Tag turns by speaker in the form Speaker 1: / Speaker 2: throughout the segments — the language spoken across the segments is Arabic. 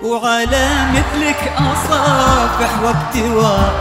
Speaker 1: وعلى مثلك أصافح واكتوى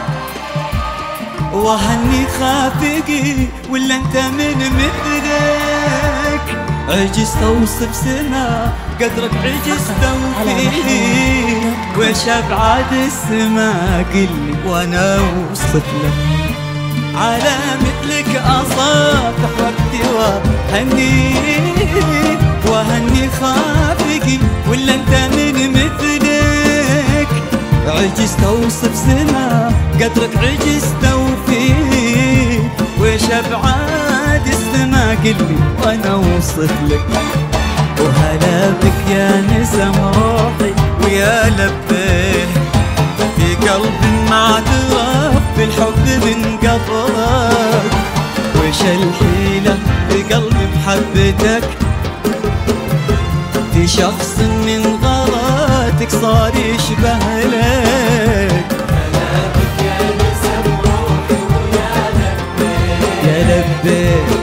Speaker 1: وهني خافقي ولا انت من مثلك. عجزت اوصف سما قدرك، عجزت اوفيه وش ابعاد السما قلي وانا اوصف لك. على مثلك اصافح واكتوى هني وهني خافقي ولا انت من مثلك. عجزت اوصف سما قدرك، عجزت اوفيه وش ابعاد السما قلي وانا اوصف لك. وهلا بك يا نسم روحي ويا لبيه في قلبي ما اعترف بالحب من قبلك. وش الحيلة في قلبي بحبتك، في شخص من غلاتك صار يشبه لك.
Speaker 2: هلا بك يا نسم روحي ويا لبيك
Speaker 1: يا لبيك.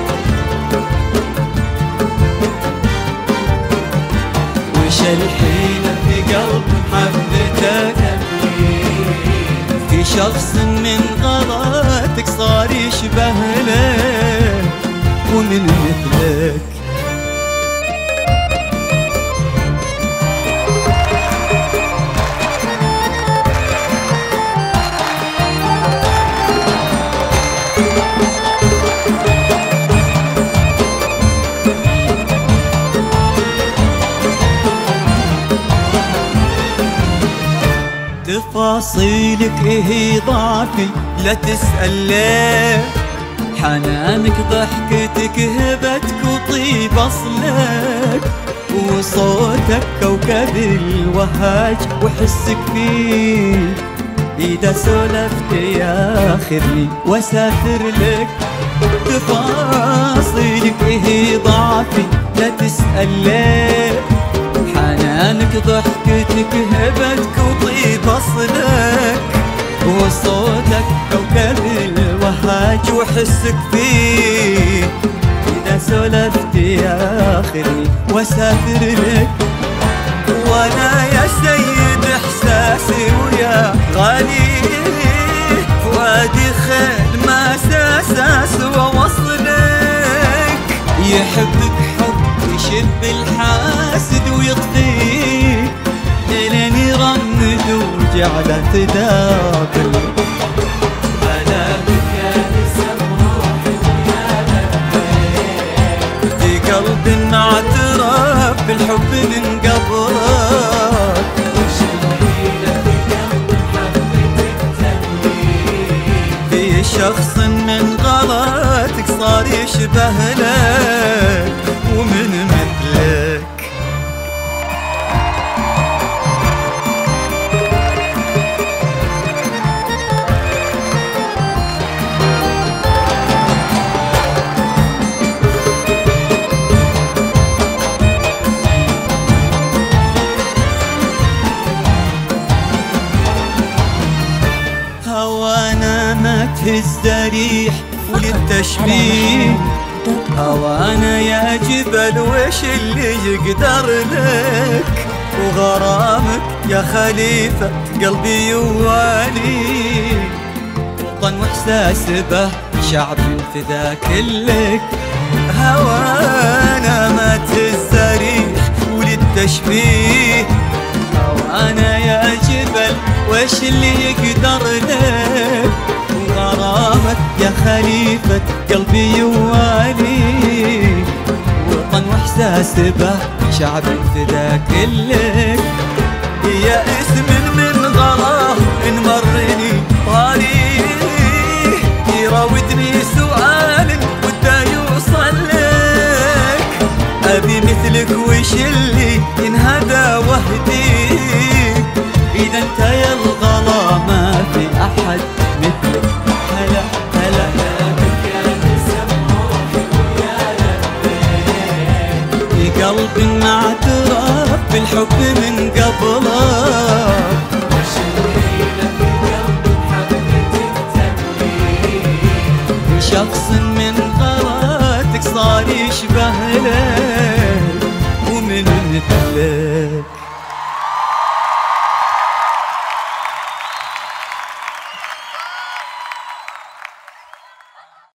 Speaker 1: وش الحيلة في قلب حبتك، في شخص من غلاتك صار يشبه لك ومن مثلك. تفاصيلك ايه ضعفي لا تسأل ليه، حنانك ضحكتك هبتك وطيب اصلك. وصوتك كوكب الوهاج وحسك فيه، اذا سولفت ياخذني واسافر لك. تفاصيلك ايه ضعفي لا تسأل ليه، حنانك ضحكتك هبتك وطيب اصلك. وصوتك كوكب الوهاج وحسك فيه، اذا سولفت ياخذني واسافر لك. وانا يا سيد احساسي ويا غالي فؤادي خيل ما ساساس ووصلك. يحبك حب يشب الحاسد ويطفيك لين يرمد وجعله تداخل.
Speaker 2: هلا بك يا نسم روحي ويا لبيك
Speaker 1: في قلبي ما اعترف بالحب من قبلك.
Speaker 2: وش الحيلة في قلب حبتك تمليك،
Speaker 1: في شخص من غلاتك صار يشبه لك ومن مثلك. هوانا ما تهز ريح وللتشبيه، هوانا يا جبل وش اللي يقدر لك. وغرامك يا خليفة قلبي يوالي، وطن واحساس به شعب فداك لك. هوانا ما تهز ريح وللتشبيه، هوانا يا جبل وش اللي يقدر لك. وغرامك يا خليفة قلبي يوالي، وطن واحساس به شعب فداك لك. يا اسم من غلاه انمرني طريق، يراودني سؤال ودا يوصل لك. ابي مثلك وش اللي ينهدى وهديك، اذا انت يا الغلا ما في احد مثلك. هلا هلا
Speaker 2: بك يا نسم روحي ويا لبيك
Speaker 1: في قلبي ما اعترف بالحب من قبلك.
Speaker 2: وش الحيلة في قلب حبتك تمليك،
Speaker 1: شخص من غلاتك صار يشبه لك ومن مثلك.